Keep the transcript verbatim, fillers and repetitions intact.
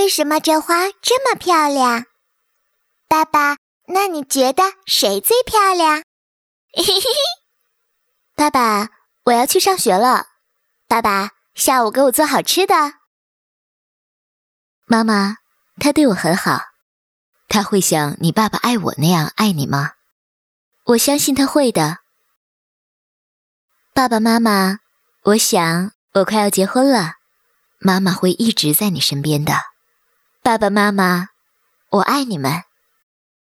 为什么这花这么漂亮？爸爸，那你觉得谁最漂亮？嘿嘿嘿。爸爸，我要去上学了。爸爸，下午给我做好吃的。 妈妈，他对我很好，他会像你爸爸爱我那样爱你吗？我相信他会的。爸爸妈妈，我想我快要结婚了，妈妈会一直在你身边的。爸爸妈妈，我爱你们。